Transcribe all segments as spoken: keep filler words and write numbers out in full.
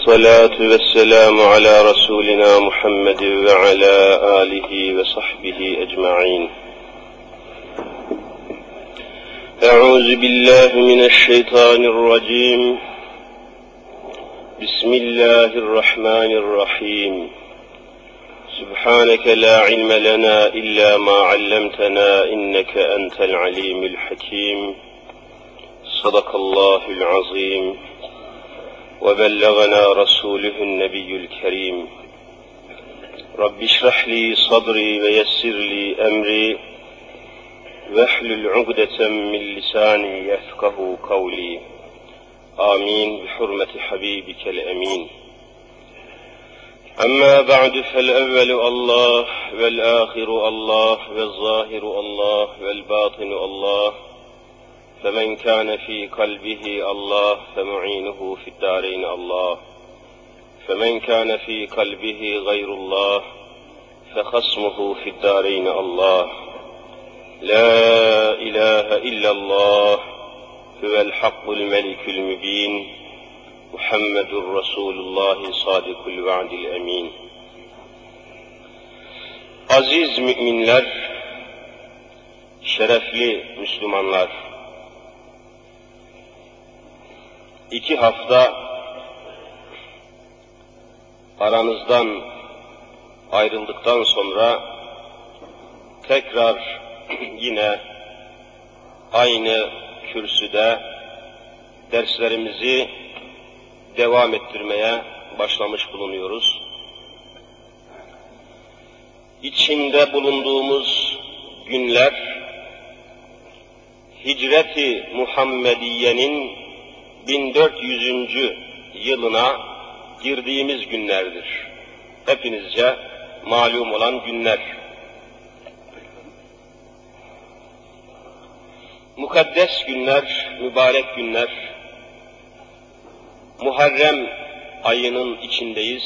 والصلاة والسلام على رسولنا محمد وعلى آله وصحبه أجمعين. أعوذ بالله من الشيطان الرجيم. بسم الله الرحمن الرحيم. سبحانك لا علم لنا إلا ما علمتنا إنك أنت العليم الحكيم. صدق الله العظيم وبلغنا رسوله النبي الكريم. رب اشرح لي صدري ويسر لي أمري واحلل عقدة من لساني يفقه قولي. آمين بحرمة حبيبك الأمين. أما بعد فالأول الله والآخر الله والظاهر الله والباطن الله، فمن كان في قلبه الله فمعينه في الدارين الله، فمن كان في قلبه غير الله فخصمه في الدارين الله. لا إله إلا الله هو الحق الملك المبين محمد رسول الله صادق الوعد الأمين. Aziz müminler, şerefli Müslümanlar, İki hafta aranızdan ayrıldıktan sonra tekrar yine aynı kürsüde derslerimizi devam ettirmeye başlamış bulunuyoruz. İçinde bulunduğumuz günler Hicret-i Muhammediye'nin bin dört yüzüncü yılına girdiğimiz günlerdir. Hepinizce malum olan günler. Mukaddes günler, mübarek günler. Muharrem ayının içindeyiz.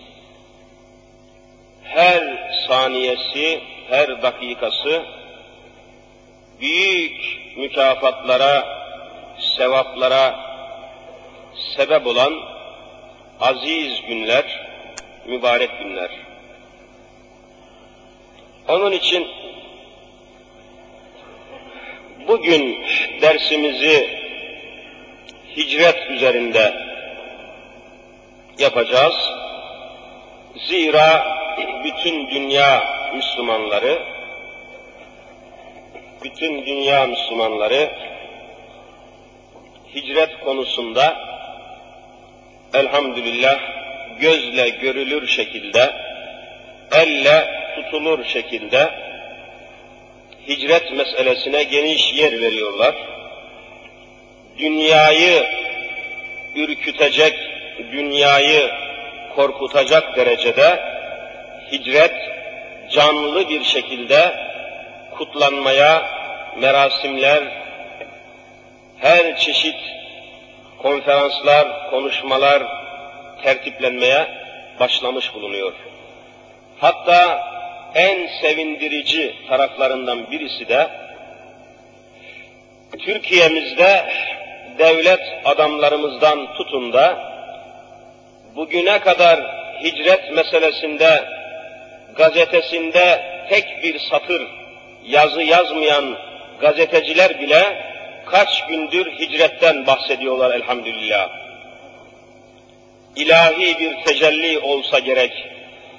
Her saniyesi, her dakikası büyük mükafatlara, sevaplara sebep olan aziz günler, mübarek günler. Onun için bugün dersimizi hicret üzerinde yapacağız. Zira bütün dünya Müslümanları, bütün dünya Müslümanları hicret konusunda elhamdülillah gözle görülür şekilde, elle tutulur şekilde hicret meselesine geniş yer veriyorlar. Dünyayı ürkütecek, dünyayı korkutacak derecede hicret canlı bir şekilde kutlanmaya, merasimler, her çeşit konferanslar, konuşmalar tertiplenmeye başlamış bulunuyor. Hatta en sevindirici taraflarından birisi de Türkiye'mizde devlet adamlarımızdan tutun da bugüne kadar hicret meselesinde gazetesinde tek bir satır yazı yazmayan gazeteciler bile kaç gündür hicretten bahsediyorlar elhamdülillah. İlahi bir tecelli olsa gerek.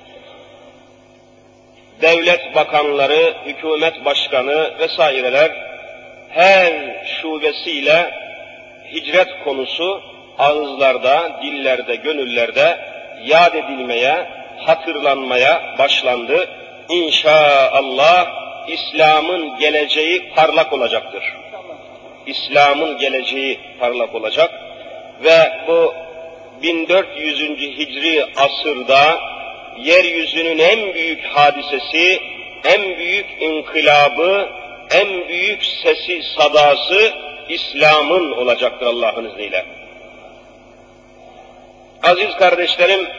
Devlet bakanları, hükümet başkanı vesaireler her şubesiyle hicret konusu ağızlarda, dillerde, gönüllerde yad edilmeye, hatırlanmaya başlandı. İnşallah İslam'ın geleceği parlak olacaktır. İslam'ın geleceği parlak olacak ve bu bin dört yüzüncü hicri asırda yeryüzünün en büyük hadisesi, en büyük inkılabı, en büyük sesi, sadası İslam'ın olacaktır Allah'ın izniyle. Aziz kardeşlerim,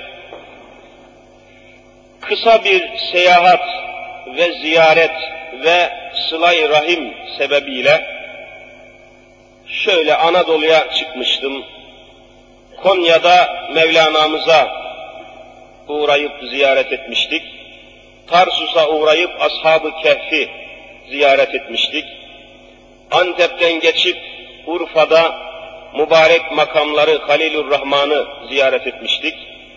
kısa bir seyahat ve ziyaret ve sıla-i rahim sebebiyle şöyle Anadolu'ya çıkmıştım. Konya'da Mevlana'mıza uğrayıp ziyaret etmiştik. Tarsus'a uğrayıp Ashab-ı Kehf'i ziyaret etmiştik. Antep'ten geçip Urfa'da mübarek makamları Halilurrahman'ı ziyaret etmiştik.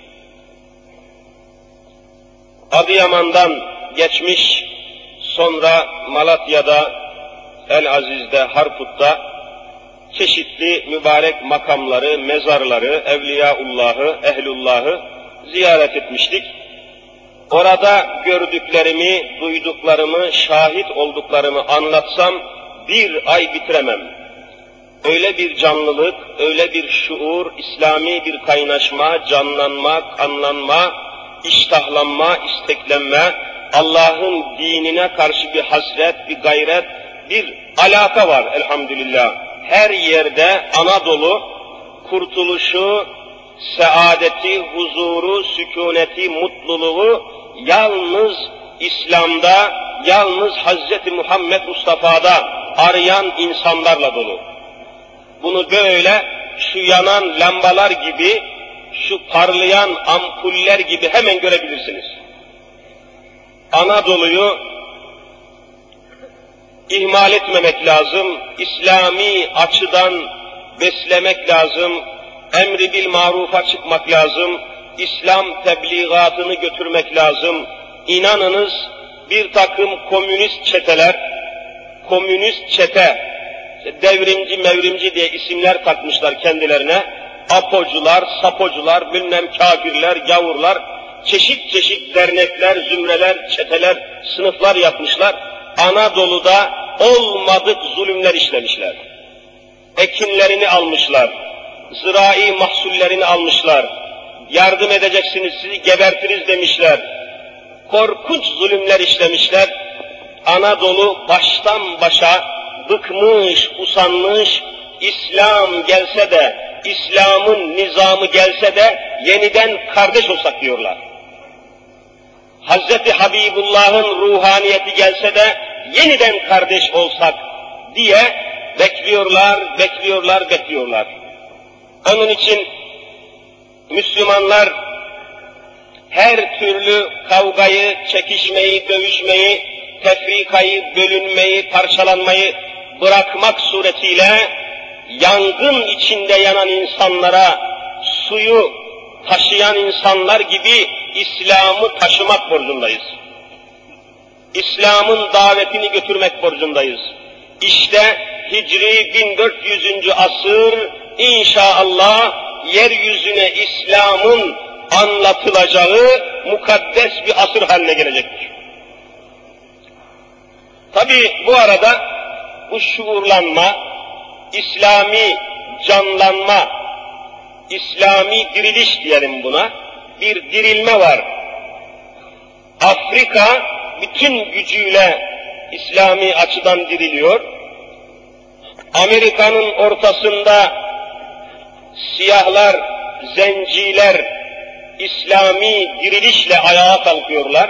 Adıyaman'dan geçmiş, sonra Malatya'da, El-Aziz'de, Harput'ta çeşitli mübarek makamları, mezarları, Evliyaullah'ı, Ehlullah'ı ziyaret etmiştik. Orada gördüklerimi, duyduklarımı, şahit olduklarımı anlatsam bir ay bitiremem. Öyle bir canlılık, öyle bir şuur, İslami bir kaynaşma, canlanma, kanlanma, iştahlanma, isteklenme, Allah'ın dinine karşı bir hasret, bir gayret, bir alaka var elhamdülillah. Her yerde Anadolu kurtuluşu, saadeti, huzuru, sükuneti, mutluluğu yalnız İslam'da, yalnız Hazreti Muhammed Mustafa'da arayan insanlarla dolu. Bunu böyle şu yanan lambalar gibi, şu parlayan ampuller gibi hemen görebilirsiniz. Anadolu'yu ihmal etmemek lazım, İslami açıdan beslemek lazım, emri bil marufa çıkmak lazım, İslam tebliğatını götürmek lazım. İnanınız bir takım komünist çeteler, komünist çete, devrimci mevrimci diye isimler takmışlar kendilerine, apocular, sapocular, bilmem kafirler, gavurlar, çeşit çeşit dernekler, zümreler, çeteler, sınıflar yapmışlar. Anadolu'da olmadık zulümler işlemişler. Ekinlerini almışlar, zira'i mahsullerini almışlar, yardım edeceksiniz sizi gebertiriz demişler. Korkunç zulümler işlemişler. Anadolu baştan başa bıkmış, usanmış, İslam gelse de, İslam'ın nizamı gelse de yeniden kardeş olsak diyorlar. Hazreti Habibullah'ın ruhaniyeti gelse de yeniden kardeş olsak diye bekliyorlar, bekliyorlar, bekliyorlar. Onun için Müslümanlar her türlü kavgayı, çekişmeyi, dövüşmeyi, tefrikayı, bölünmeyi, parçalanmayı bırakmak suretiyle yangın içinde yanan insanlara suyu taşıyan insanlar gibi İslam'ı taşımak borcundayız. İslam'ın davetini götürmek borcundayız. İşte Hicri bin dört yüzüncü asır inşallah yeryüzüne İslam'ın anlatılacağı mukaddes bir asır haline gelecektir. Tabi bu arada bu şuurlanma, İslami canlanma, İslami diriliş diyelim buna, bir dirilme var. Afrika bütün gücüyle İslami açıdan diriliyor. Amerika'nın ortasında siyahlar, zenciler İslami dirilişle ayağa kalkıyorlar.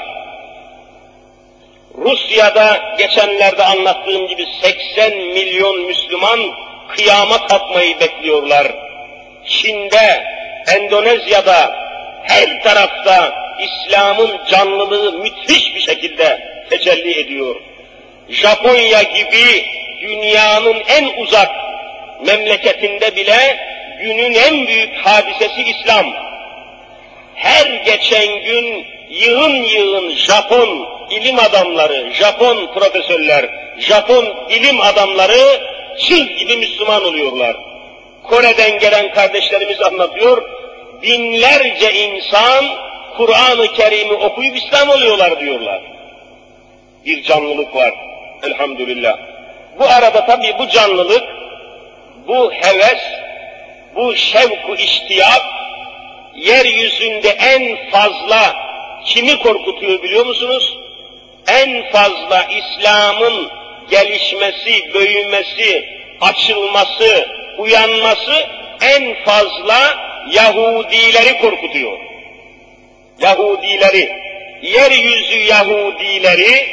Rusya'da geçenlerde anlattığım gibi seksen milyon Müslüman kıyama kalkmayı bekliyorlar. Çin'de, Endonezya'da, her tarafta İslam'ın canlılığı müthiş bir şekilde tecelli ediyor. Japonya gibi dünyanın en uzak memleketinde bile günün en büyük hadisesi İslam. Her geçen gün yığın yığın Japon ilim adamları, Japon profesörler, Japon ilim adamları çığ gibi Müslüman oluyorlar. Kore'den gelen kardeşlerimiz anlatıyor, binlerce insan Kur'an-ı Kerim'i okuyup İslam oluyorlar diyorlar. Bir canlılık var elhamdülillah. Bu arada tabii bu canlılık, bu heves, bu şevk-u iştiyak, yeryüzünde en fazla kimi korkutuyor biliyor musunuz? En fazla İslam'ın gelişmesi, büyümesi, açılması, uyanması en fazla Yahudileri korkutuyor. Yahudileri, yeryüzü Yahudileri,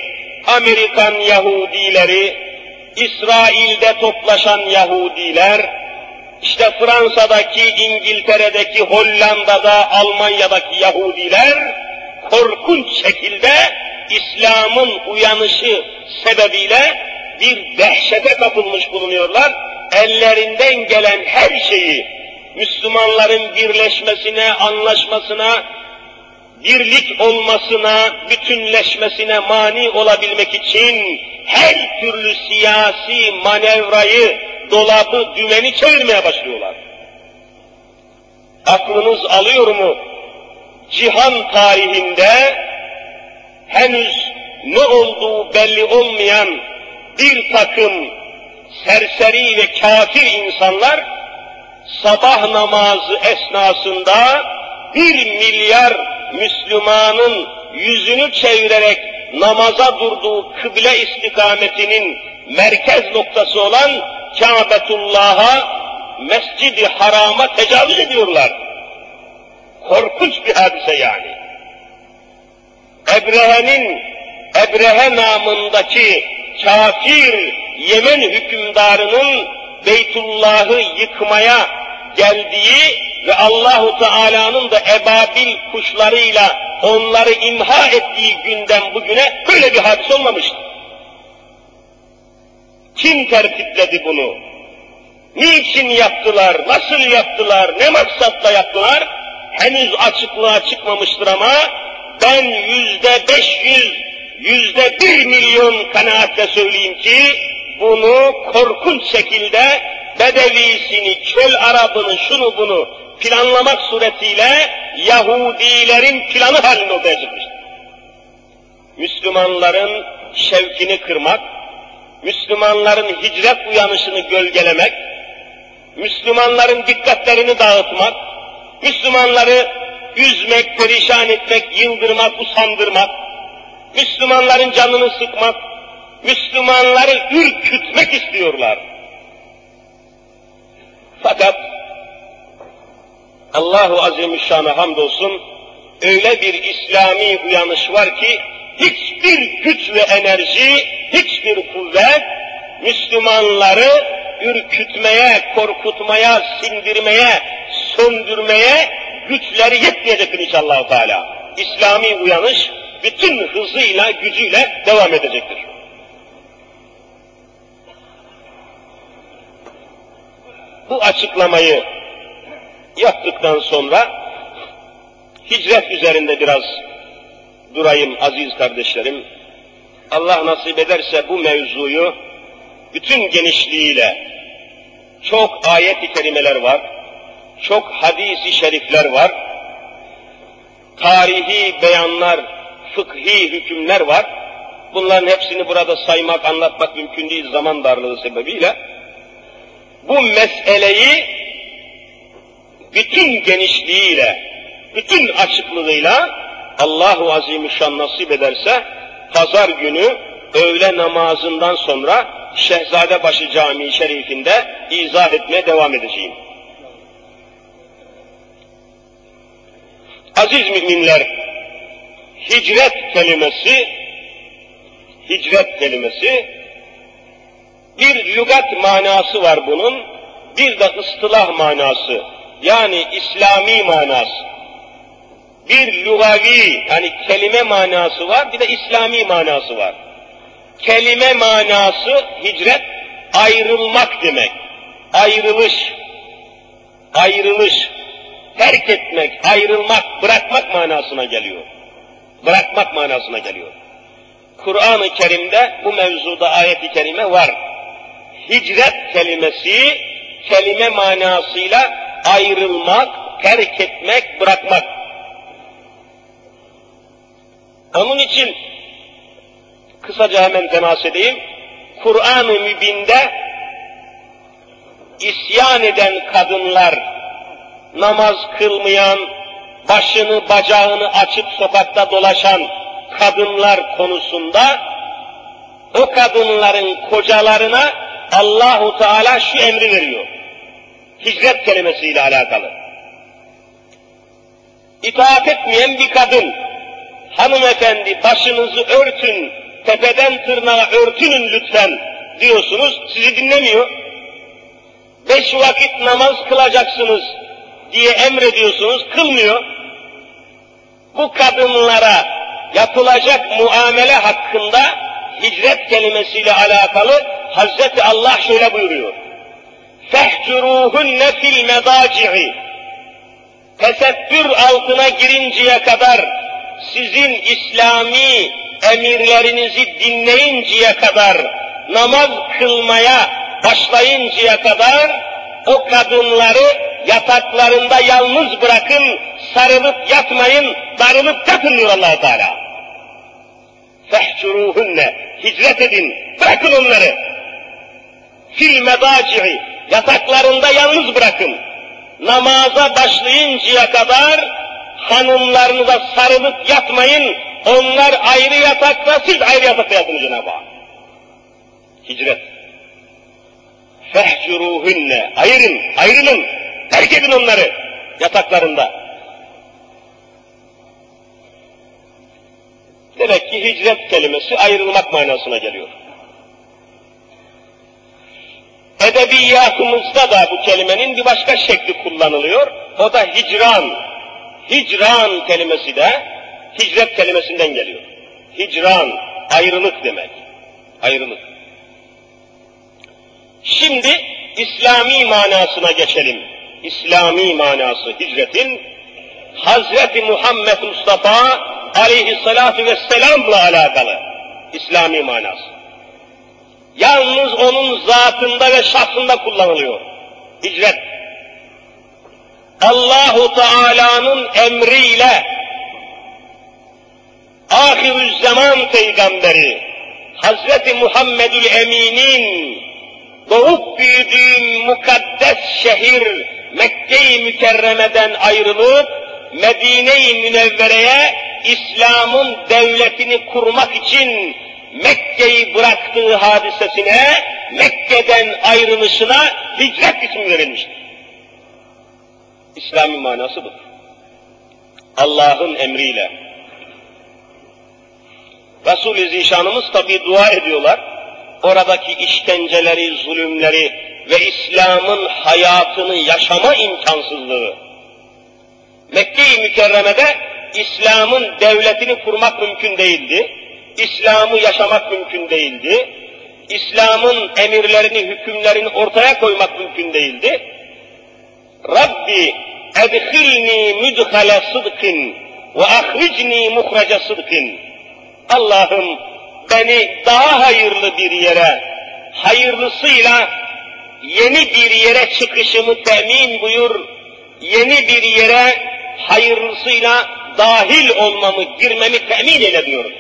Amerikan Yahudileri, İsrail'de toplaşan Yahudiler, İşte Fransa'daki, İngiltere'deki, Hollanda'da, Almanya'daki Yahudiler korkunç şekilde İslam'ın uyanışı sebebiyle bir dehşete kapılmış bulunuyorlar. Ellerinden gelen her şeyi Müslümanların birleşmesine, anlaşmasına, birlik olmasına, bütünleşmesine mani olabilmek için her türlü siyasi manevrayı, dolabı, dümeni çevirmeye başlıyorlar. Aklınız alıyor mu? Cihan tarihinde henüz ne olduğu belli olmayan bir takım serseri ve kafir insanlar sabah namazı esnasında bir milyar Müslümanın yüzünü çevirerek namaza durduğu kıble istikametinin merkez noktası olan Kâbetullah'a, Mescid-i Haram'a tecavüz ediyorlar. Korkunç bir hadise yani. Ebrehe'nin, Ebrehe namındaki kafir Yemen hükümdarının Beytullah'ı yıkmaya geldiği ve Allahu Teala'nın da ebabil kuşlarıyla onları imha ettiği günden bugüne böyle bir hadise olmamıştı. Kim tertipledi bunu? Niçin yaptılar? Nasıl yaptılar? Ne maksatla yaptılar? Henüz açıklığa çıkmamıştır ama ben yüzde beş yüz, yüzde bir milyon kanaatle söyleyeyim ki bunu korkunç şekilde Bedevisini, çöl Arabını, şunu bunu planlamak suretiyle Yahudilerin planı haline ortaya çıkmıştır. Müslümanların şevkini kırmak, Müslümanların hicret uyanışını gölgelemek, Müslümanların dikkatlerini dağıtmak, Müslümanları üzmek, perişan etmek, yıldırmak, usandırmak, Müslümanların canını sıkmak, Müslümanları ürkütmek istiyorlar. Fakat Allahu Azimüşşan'a hamdolsun öyle bir İslami uyanış var ki hiçbir güç ve enerji, hiçbir kuvvet Müslümanları ürkütmeye, korkutmaya, sindirmeye, söndürmeye güçleri yetmeyecektir inşallah Teala. İslami uyanış bütün hızıyla, gücüyle devam edecektir. Bu açıklamayı yaptıktan sonra hicret üzerinde biraz durayım aziz kardeşlerim. Allah nasip ederse bu mevzuyu bütün genişliğiyle, çok ayet-i kerimeler var, çok hadis-i şerifler var, tarihi beyanlar, fıkhi hükümler var. Bunların hepsini burada saymak, anlatmak mümkün değil zaman darlığı sebebiyle. Bu meseleyi bütün genişliğiyle, bütün açıklığıyla Allahu Azimüşşan nasip ederse pazar günü öğle namazından sonra Şehzadebaşı Camii Şerifinde izah etmeye devam edeceğim. Aziz müminler, hicret kelimesi, hicret kelimesi bir lügat manası var bunun, bir de ıstılah manası, yani İslami manası. Bir lugavi, yani kelime manası var, bir de İslami manası var. Kelime manası hicret, ayrılmak demek. Ayrılış, ayrılış, terk etmek, ayrılmak, bırakmak manasına geliyor. Bırakmak manasına geliyor. Kur'an-ı Kerim'de bu mevzuda ayet-i kerime var. Hicret kelimesi, kelime manasıyla ayrılmak, terk etmek, bırakmak. Onun için kısaca hemen temas edeyim. Kur'an-ı Mübin'de isyan eden kadınlar, namaz kılmayan, başını bacağını açıp sokakta dolaşan kadınlar konusunda o kadınların kocalarına Allahu Teala şu emri veriyor. Hicret kelimesiyle alakalı. İtaat etmeyen bir kadın, hanımefendi başınızı örtün, tepeden tırnağa örtünün lütfen diyorsunuz, sizi dinlemiyor. beş vakit namaz kılacaksınız diye emrediyorsunuz, kılmıyor. Bu kadınlara yapılacak muamele hakkında hicret kelimesiyle alakalı Hazreti Allah şöyle buyuruyor. فَحْجُرُوهُنَّ فِي الْمَضَاجِعِ Tesettür altına girinceye kadar, sizin İslami emirlerinizi dinleyinceye kadar, namaz kılmaya başlayıncaya kadar, o kadınları yataklarında yalnız bırakın, sarılıp yatmayın, darılıp yatın diyor Allah-u Teala. فَحْجُرُوهُنَّ Hicret edin, bırakın onları. Fil medaci'i Yataklarında yalnız bırakın. Namaza başlayıncaya kadar hanımlarınıza sarılıp yatmayın, onlar ayrı yatakta, siz ayrı yatakta yatın Cenab-ı Hak. Hicret. فَحْجُرُوهُنَّ Ayırın, ayrılın, terk edin onları yataklarında. Demek ki hicret kelimesi ayrılmak manasına geliyor. Edebiyatımızda da bu kelimenin bir başka şekli kullanılıyor. O da hicran. Hicran kelimesi de hicret kelimesinden geliyor. Hicran, ayrılık demek. Ayrılık. Şimdi İslami manasına geçelim. İslami manası hicretin Hazreti Muhammed Mustafa aleyhissalatu vesselam'la alakalı İslami manası. Yalnız onun zatında ve şahsında kullanılıyor. Hicret. Allahu Teala'nın emriyle ahirüzzaman peygamberi Hazreti Muhammedül Emin'in doğup büyüdüğü mukaddes şehir Mekke-i Mükerreme'den ayrılıp Medine-i Münevvere'ye İslam'ın devletini kurmak için Mekke'yi bıraktığı hadisesine, Mekke'den ayrılışına hicret ismi verilmiştir. İslami manası budur. Allah'ın emriyle. Resul-i Zişanımız tabi dua ediyorlar. Oradaki işkenceleri, zulümleri ve İslam'ın hayatını yaşama imkansızlığı. Mekke-i Mükerreme'de İslam'ın devletini kurmak mümkün değildi. İslam'ı yaşamak mümkün değildi. İslam'ın emirlerini, hükümlerini ortaya koymak mümkün değildi. Rabbi edhilni müdhale sıdkın ve ahricni muhraca sıdkın. Allah'ım beni daha hayırlı bir yere, hayırlısıyla yeni bir yere çıkışımı temin buyur, yeni bir yere hayırlısıyla dahil olmamı, girmemi temin eyle diyor.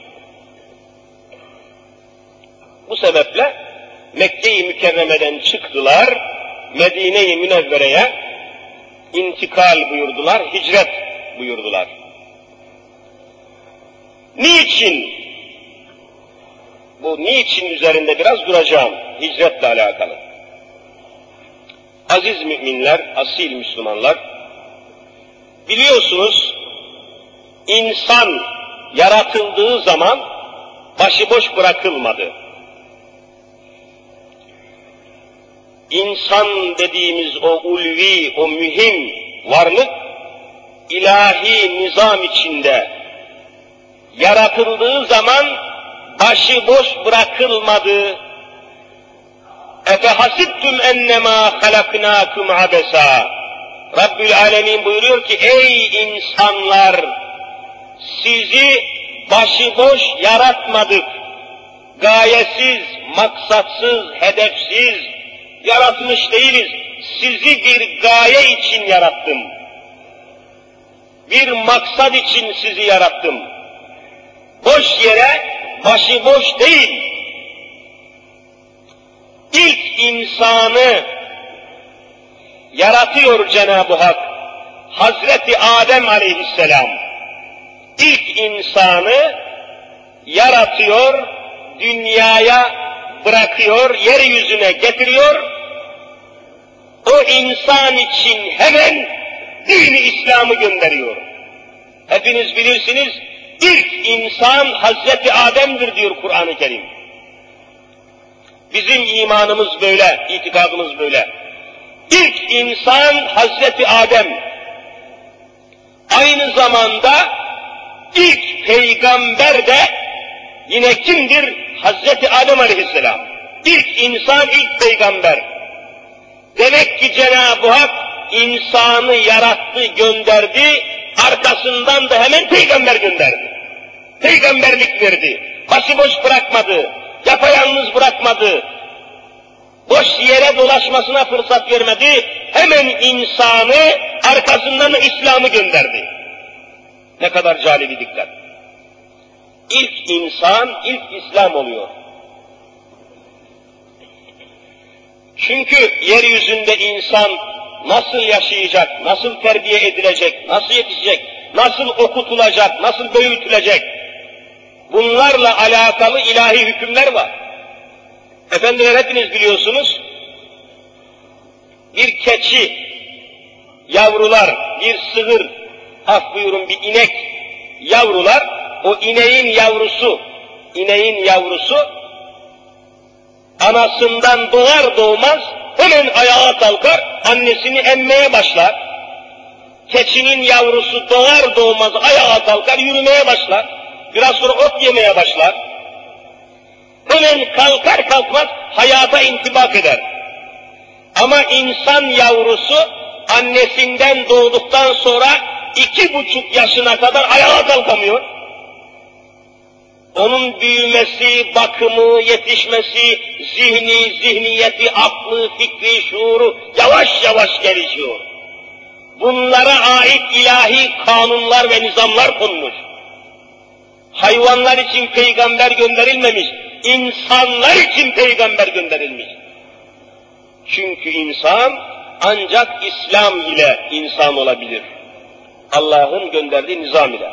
Bu sebeple Mekke-i Mükerreme'den çıktılar, Medine-i Münevvere'ye intikal buyurdular, hicret buyurdular. Niçin? Bu niçin üzerinde biraz duracağım, hicretle alakalı. Aziz müminler, asil Müslümanlar, biliyorsunuz insan yaratıldığı zaman başıboş bırakılmadı. İnsan dediğimiz o ulvi, o mühim varlık, ilahi nizam içinde yaratıldığı zaman başıboş bırakılmadı. Efehasibtum ennemâ halaknâkum abesâ. Rabbül Alemin buyuruyor ki, ey insanlar, sizi başıboş yaratmadık. Gayesiz, maksatsız, hedefsiz yaratmış değiliz. Sizi bir gaye için yarattım. Bir maksat için sizi yarattım. Boş yere, başıboş değil. İlk insanı yaratıyor Cenab-ı Hak. Hazreti Adem aleyhisselam. İlk insanı yaratıyor, dünyaya bırakıyor, yeryüzüne getiriyor. O insan için hemen din-i İslam'ı gönderiyor. Hepiniz bilirsiniz, ilk insan Hazreti Adem'dir diyor Kur'an-ı Kerim. Bizim imanımız böyle, itikadımız böyle. İlk insan Hazreti Adem. Aynı zamanda ilk peygamber de yine kimdir? Hazreti Adem Aleyhisselam. İlk insan, ilk peygamber. Demek ki Cenab-ı Hak insanı yarattı, gönderdi, arkasından da hemen peygamber gönderdi. Peygamberlik verdi. Başıboş bırakmadı, yapayalnız bırakmadı. Boş yere dolaşmasına fırsat vermedi. Hemen insanı, arkasından da İslam'ı gönderdi. Ne kadar cali bir dikkat. İlk insan, ilk İslam oluyor. Çünkü yeryüzünde insan nasıl yaşayacak, nasıl terbiye edilecek, nasıl yetişecek, nasıl okutulacak, nasıl büyütülecek, bunlarla alakalı ilahi hükümler var. Efendiler hepiniz biliyorsunuz, bir keçi, yavrular, bir sığır, af buyurun bir inek, yavrular, o ineğin yavrusu, ineğin yavrusu, anasından doğar doğmaz hemen ayağa kalkar, annesini emmeye başlar. Keçinin yavrusu doğar doğmaz ayağa kalkar, yürümeye başlar. Biraz sonra ot yemeye başlar. Hemen kalkar kalkmaz hayata intibak eder. Ama insan yavrusu annesinden doğduktan sonra iki buçuk yaşına kadar ayağa kalkamıyor. Onun büyümesi, bakımı, yetişmesi, zihni, zihniyeti, aklı, fikri, şuuru yavaş yavaş gelişiyor. Bunlara ait ilahi kanunlar ve nizamlar konmuş. Hayvanlar için peygamber gönderilmemiş, insanlar için peygamber gönderilmiş. Çünkü insan ancak İslam ile insan olabilir. Allah'ın gönderdiği nizam ile.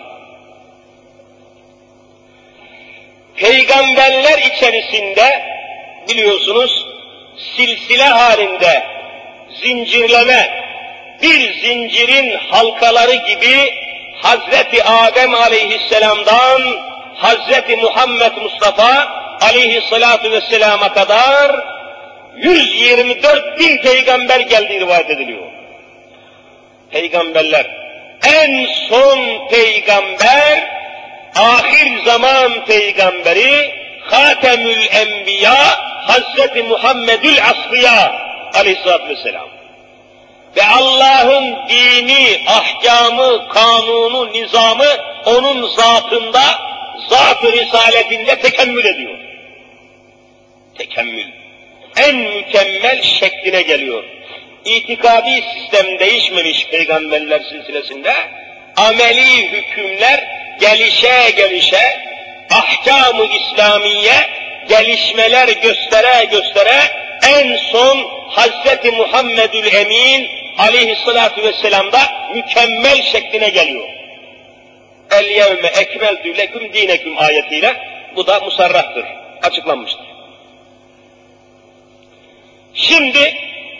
Peygamberler içerisinde biliyorsunuz silsile halinde zincirleme, bir zincirin halkaları gibi Hazreti Adem Aleyhisselam'dan Hazreti Muhammed Mustafa Aleyhisselatü Vesselam'a kadar yüz yirmi dört bin peygamber geldiği rivayet ediliyor. Peygamberler, en son peygamber, ahir zaman peygamberi, Hatemül Enbiya, Hazreti Muhammedül Asfiya Aleyhisselatü Vesselam. Ve Allah'ın dini, ahkamı, kanunu, nizamı onun zatında, zat-ı risaletinde tekemmül ediyor. Tekemmül. En mükemmel şekline geliyor. İtikadi sistem değişmemiş peygamberler silsilesinde, ameli hükümler gelişe gelişe, ahkam-ı İslamiye gelişmeler göstere göstere, en son Hazreti Muhammedül Emin Aleyhisselatü Vesselam'da mükemmel şekline geliyor. El yevme ekmeltü leküm dineküm ayetiyle bu da musarrahtır, açıklanmıştır. Şimdi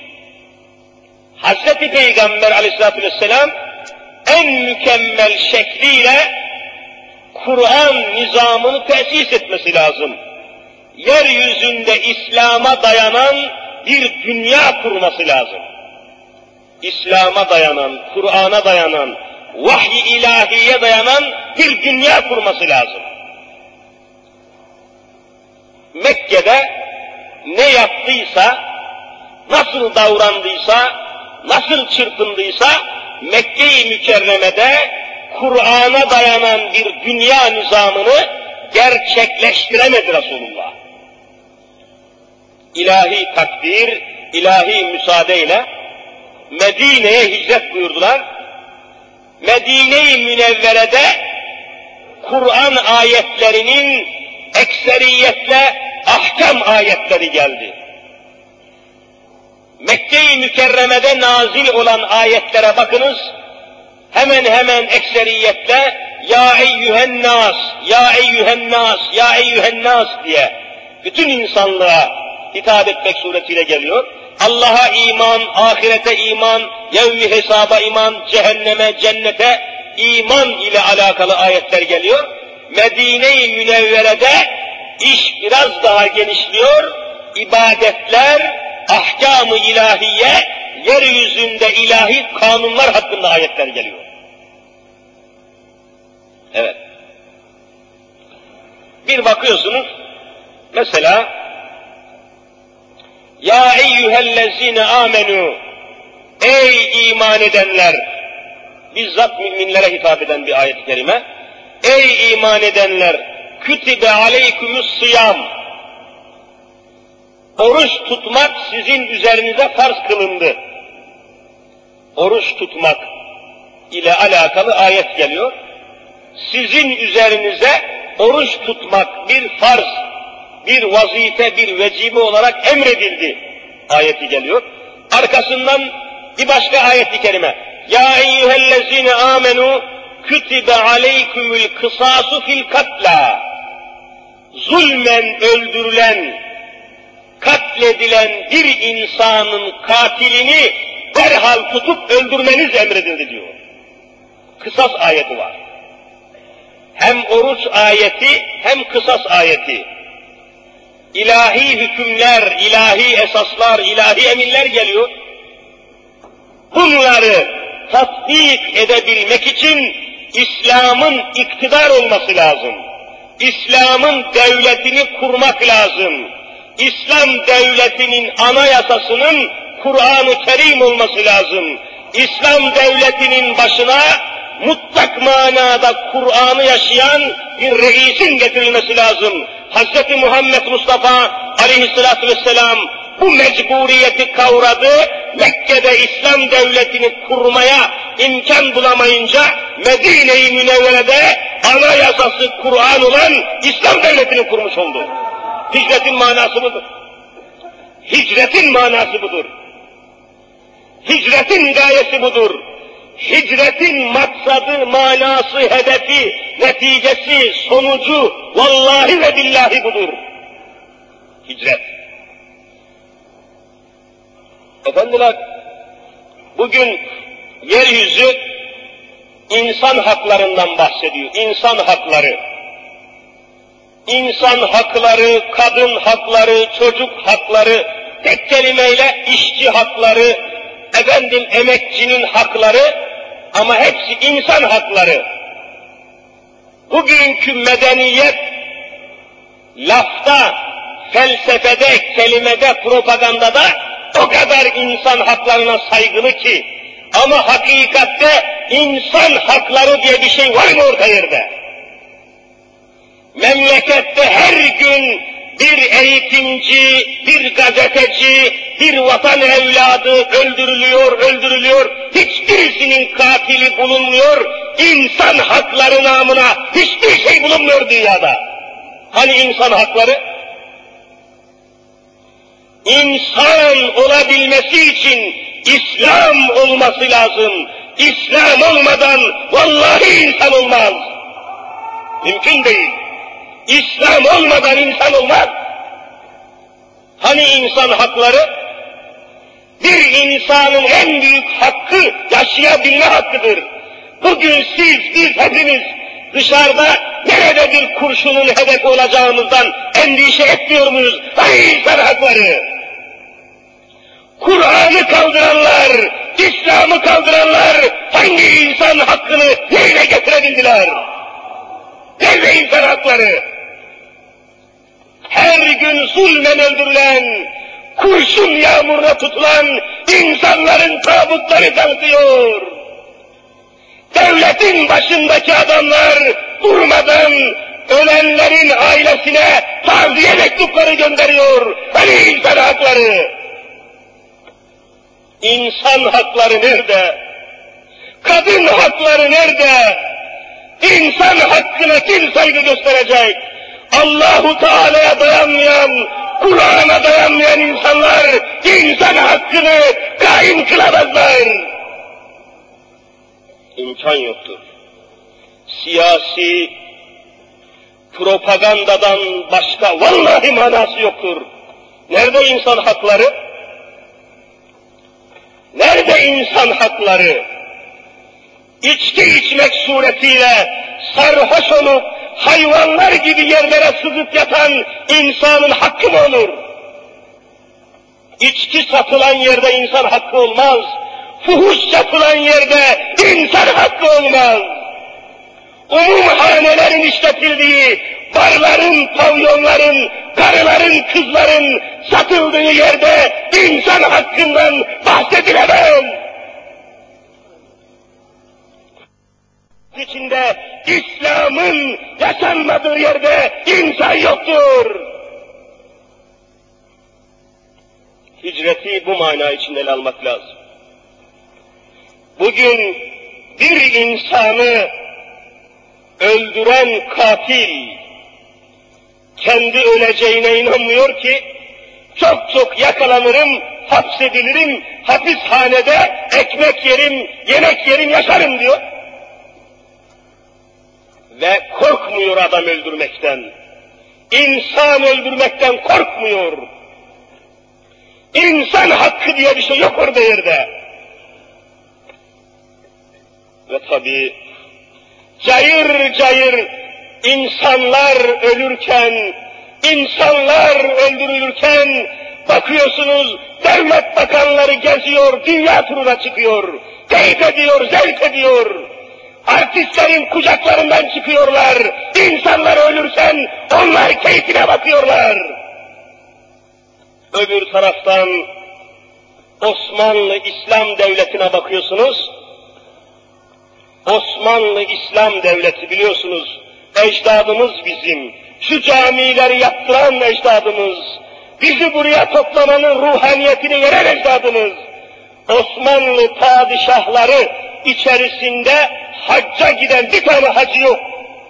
Hazreti Peygamber Aleyhisselatü Vesselam en mükemmel şekliyle Kur'an nizamını tesis etmesi lazım. Yeryüzünde İslam'a dayanan bir dünya kurması lazım. İslam'a dayanan, Kur'an'a dayanan, vahiy-i ilahiye dayanan bir dünya kurması lazım. Mekke'de ne yaptıysa, nasıl davrandıysa, nasıl çırpındıysa, Mekke-i Mükerreme'de Kur'an'a dayanan bir dünya nizamını gerçekleştiremedi Resulullah. İlahi takdir, ilahi müsaadeyle Medine'ye hicret buyurdular. Medine-i Münevvere'de Kur'an ayetlerinin ekseriyetle ahkam ayetleri geldi. Mekke-i Mükerreme'de nazil olan ayetlere bakınız, hemen hemen ekseriyetle ya eyyühen nas, ya eyyühen nas, ya eyyühen nas diye bütün insanlığa hitap etmek suretiyle geliyor. Allah'a iman, ahirete iman, yevmi hesaba iman, cehenneme, cennete iman ile alakalı ayetler geliyor. Medine-i Münevvere'de iş biraz daha genişliyor. İbadetler, ahkam-ı ilahiye yeryüzünde ilahi kanunlar hakkında ayetler geliyor. Evet. Bir bakıyorsunuz, mesela ya eyyühellezine amenu, ey iman edenler, bizzat müminlere hitap eden bir ayet-i kerime, ey iman edenler, kütibe aleykümüs sıyam, oruç tutmak sizin üzerinize farz kılındı. Oruç tutmak ile alakalı ayet geliyor. Sizin üzerinize oruç tutmak bir farz, bir vazife, bir vecibe olarak emredildi ayeti geliyor. Arkasından bir başka ayet-i kerime. Ya eyyühellezine amenu kütibe aleykümül kısasu fil katla. Zulmen öldürülen, katledilen bir insanın katilini derhal tutup öldürmeniz emredildi diyor. Kısas ayeti var. Hem oruç ayeti hem kısas ayeti. İlahi hükümler, ilahi esaslar, ilahi emirler geliyor. Bunları tatbik edebilmek için İslam'ın iktidar olması lazım. İslam'ın devletini kurmak lazım. İslam devletinin anayasasının Kur'an-ı Kerim olması lazım. İslam devletinin başına mutlak manada Kur'an'ı yaşayan bir reisin getirilmesi lazım. Hazreti Muhammed Mustafa aleyhissalatü vesselam bu mecburiyeti kavradı. Mekke'de İslam devletini kurmaya imkan bulamayınca Medine-i Münevvere'de anayasası Kur'an olan İslam devletini kurmuş oldu. Hicretin manası budur. Hicretin manası budur. Hicretin gayesi budur. Hicretin maksadı, manası, hedefi, neticesi, sonucu vallahi ve billahi budur. Hicret. Efendiler, bugün yeryüzü insan haklarından bahsediyor. İnsan hakları. İnsan hakları, kadın hakları, çocuk hakları, tek kelimeyle işçi hakları, efendim emekçinin hakları, ama hepsi insan hakları. Bugünkü medeniyet, lafta, felsefede, kelimede, propagandada o kadar insan haklarına saygılı ki, ama hakikatte insan hakları diye bir şey var mı orta yerde? Memlekette her gün bir eğitimci, bir gazeteci, bir vatan evladı öldürülüyor, öldürülüyor. Hiçbirisinin katili bulunmuyor. İnsan hakları namına hiçbir şey bulunmuyor dünyada. Hani insan hakları? İnsan olabilmesi için İslam olması lazım. İslam olmadan vallahi insan olmaz. Mümkün değil. İslam olmadan insan olmaz. Hani insan hakları? Bir insanın en büyük hakkı yaşayabilme hakkıdır. Bugün siz, biz hepimiz dışarıda nerede bir kurşunun hedefi olacağımızdan endişe etmiyor muyuz? Hani insan hakları? Kur'an'ı kaldıranlar, İslam'ı kaldıranlar hangi insan hakkını yerine getirebildiler? Nerede insan hakları? Her gün zulmen öldürülen, kurşun yağmuruna tutulan insanların tabutları kalkıyor. Devletin başındaki adamlar durmadan ölenlerin ailesine taziye mektupları gönderiyor. Hani insan hakları? İnsan hakları nerede? Kadın hakları nerede? İnsan hakkına kim saygı gösterecek? Allahu Teala'ya dayanmayan, Kur'an'a dayanmayan insanlar insan hakkını kaim kılamazlar. İmkan yoktur. Siyasi propagandadan başka vallahi manası yoktur. Nerede insan hakları? Nerede insan hakları? İçki içmek suretiyle sarhoş olup hayvanlar gibi yerlere sızıp yatan insanın hakkı mı olur? İçki satılan yerde insan hakkı olmaz. Fuhuş satılan yerde insan hakkı olmaz. Umumhanelerin işletildiği, barların, pavyonların, karıların, kızların satıldığı yerde insan hakkından bahsedilemez. İçinde İslam'ın yaşanmadığı yerde insan yoktur. Hicreti bu mana içinde ele almak lazım. Bugün bir insanı öldüren katil kendi öleceğine inanmıyor ki, çok çok yakalanırım, hapsedilirim, hapishanede ekmek yerim, yemek yerim, yaşarım diyor. Ve korkmuyor adam öldürmekten. İnsan öldürmekten korkmuyor. İnsan hakkı diye bir şey yok orada yerde. Ve tabii cayır cayır insanlar ölürken, insanlar öldürülürken bakıyorsunuz devlet bakanları geziyor, dünya turuna çıkıyor, keyif ediyor, zevk ediyor. Artistlerin kucaklarından çıkıyorlar, insanlar ölürken onlar keyfine bakıyorlar. Öbür taraftan Osmanlı İslam Devleti'ne bakıyorsunuz. Osmanlı İslam Devleti biliyorsunuz, ecdadımız bizim, şu camileri yaptıran ecdadımız, bizi buraya toplamanın ruhaniyetini veren ecdadımız, Osmanlı padişahları içerisinde hacca giden bir tane hacı yok.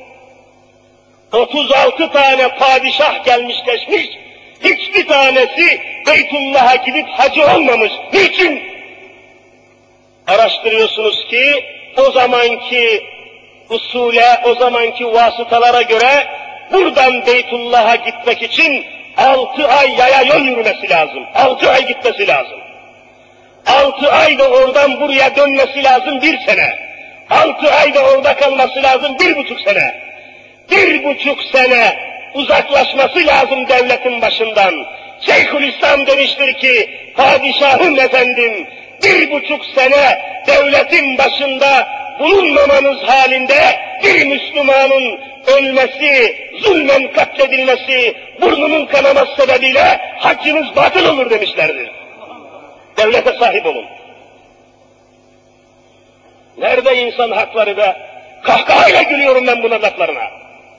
otuz altı tane padişah gelmiş geçmiş, hiçbir tanesi Beytullah'a gidip hacı olmamış. Niçin? Araştırıyorsunuz ki, o zamanki usule, o zamanki vasıtalara göre buradan Beytullah'a gitmek için altı ay yaya yol yürümesi lazım. Altı ay gitmesi lazım. Altı ay da oradan buraya dönmesi lazım bir sene. Altı ay da orada kalması lazım bir buçuk sene. Bir buçuk sene uzaklaşması lazım devletin başından. Şeyhülislam demiştir ki, padişahım efendim, bir buçuk sene devletin başında bulunmamanız halinde bir Müslümanın ölmesi, zulmen katledilmesi, burnunun kanaması sebebiyle haccınız batıl olur demişlerdir. Devlete sahip olun. Nerede insan hakları be? Kahkahayla gülüyorum ben buna laflarına.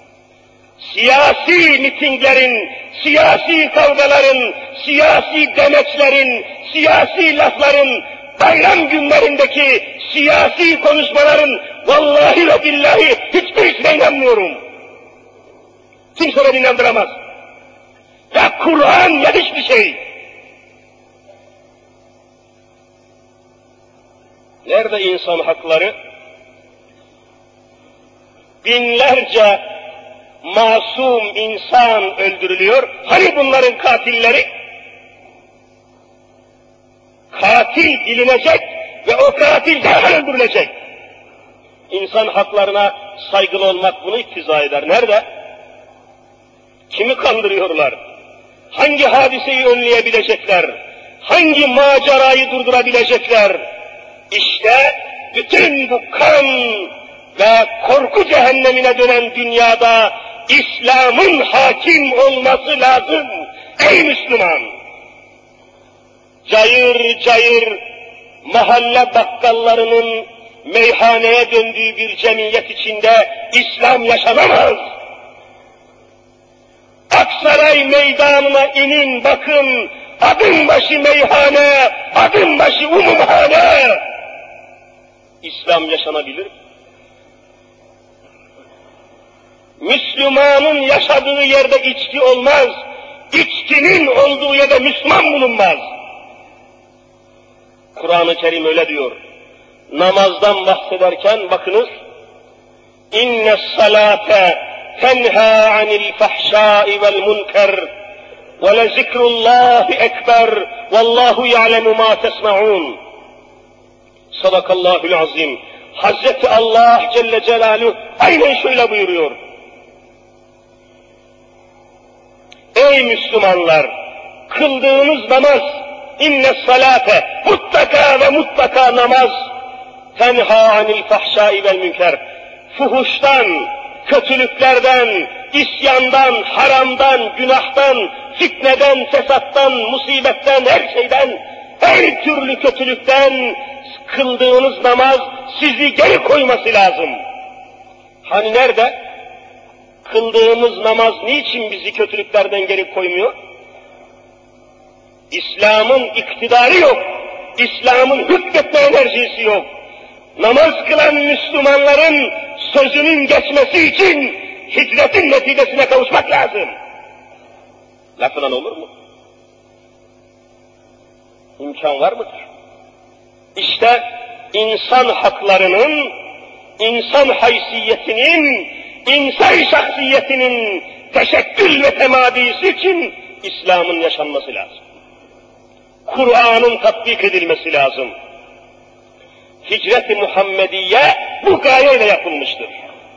Siyasi mitinglerin, siyasi kavgaların, siyasi demeçlerin, siyasi lafların, bayram günlerindeki siyasi konuşmaların vallahi ve billahi hiçbirisine inanmıyorum. Kimse beni inandıramaz. Ya Kur'an ya hiçbir şey. Nerede insan hakları? Binlerce masum insan öldürülüyor. Hani bunların katilleri? Katil bilinecek ve o katil derhal öldürülecek. İnsan haklarına saygılı olmak bunu iktiza eder. Nerede? Kimi kandırıyorlar? Hangi hadiseyi önleyebilecekler? Hangi macerayı durdurabilecekler? İşte bütün bu kan ve korku cehennemine dönen dünyada İslam'ın hakim olması lazım. Ey Müslüman! Cayır cayır mahalle bakkallarının meyhaneye döndüğü bir cemiyet içinde İslam yaşanamaz. Aksaray meydanına inin bakın, adım başı meyhane, adım başı umumhane. İslam yaşanabilir. Müslümanın yaşadığı yerde içki olmaz, içkinin olduğu yerde Müslüman bulunmaz. Kur'an-ı Kerim öyle diyor. Namazdan bahsederken bakınız, inne salate tenha anil fahşai vel munker ve le zikrullahi ekber vallahu ya'lemu ma tesna'un. Sadakallahul azim. Hazreti Allah Celle Celaluhu aynen şöyle buyuruyor. Ey Müslümanlar! Kıldığınız namaz, inne salate, mutlaka ve mutlaka namaz, tenha anil fahşai vel münker, fuhuştan, kötülüklerden, isyandan, haramdan, günahtan, fitneden, fesattan, musibetten, her şeyden, her türlü kötülükten kıldığınız namaz sizi geri koyması lazım. Hani nerede? Kıldığımız namaz niçin bizi kötülüklerden geri koymuyor? İslam'ın iktidarı yok. İslam'ın hükmetme enerjisi yok. Namaz kılan Müslümanların sözünün geçmesi için hicretin neticesine kavuşmak lazım. Lafından olur mu? İmkan var mıdır? İşte insan haklarının, insan haysiyetinin, insan şahsiyetinin teşekkül ve temadisi için İslam'ın yaşanması lazım. Kur'an'ın tatbik edilmesi lazım. Hicret-i Muhammediye bu gayeyle yapılmıştır.